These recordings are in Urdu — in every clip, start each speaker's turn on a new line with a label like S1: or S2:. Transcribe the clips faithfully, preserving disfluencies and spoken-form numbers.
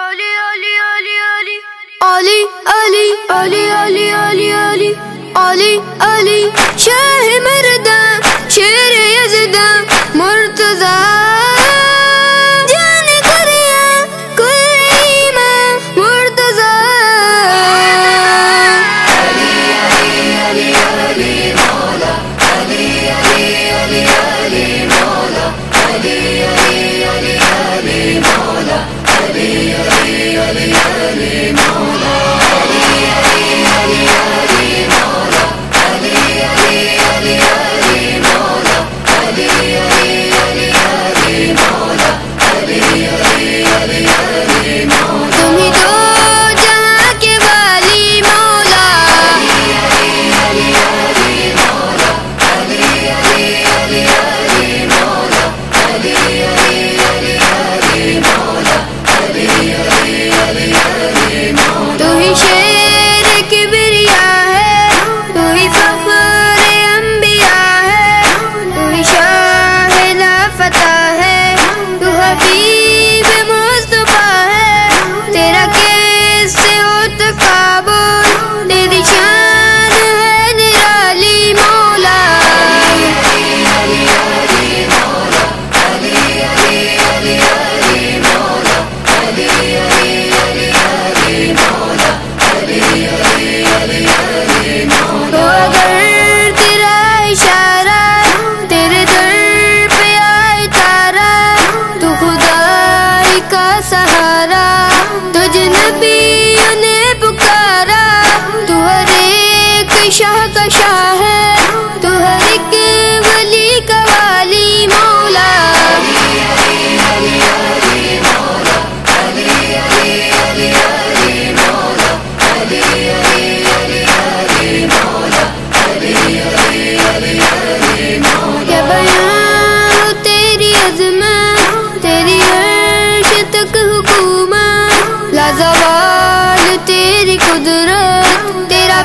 S1: علی علی علی علی علی علی علی علی شاہ مردان شیر یزدان مرتضی جان کریا کوئی ماں مرتضی علی علی علی مولا علی علی علی علی مولا علی علی علی علی مولا علی علی علی علی مولا شاہ کا شاہ ہے تو ہر ایک ولی کا والی مولا علی علی علی مولا علی علی علی علی مولا علی علی علی علی مولا علی علی علی علی مولا کیا بیان تیری عظمت تیری عرش تک حکومت لازوال تیری قدرت تیرا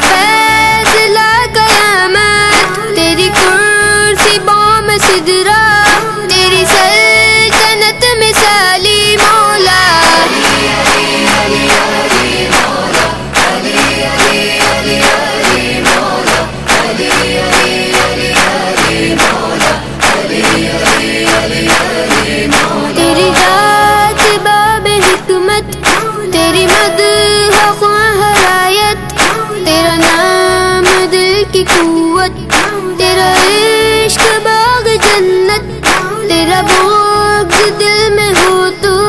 S1: سدرا تیری سلطنت مثالی مولا علی علی علی مولا علی علی علی علی مولا علی علی علی علی مولا علی علی علی علی مولا تیری ذات باب حکمت تیری مدح خواہ حرایت تیرا نام دل کی قوت تیرا عشق باغ جنت تیرا بغض دل میں ہو تو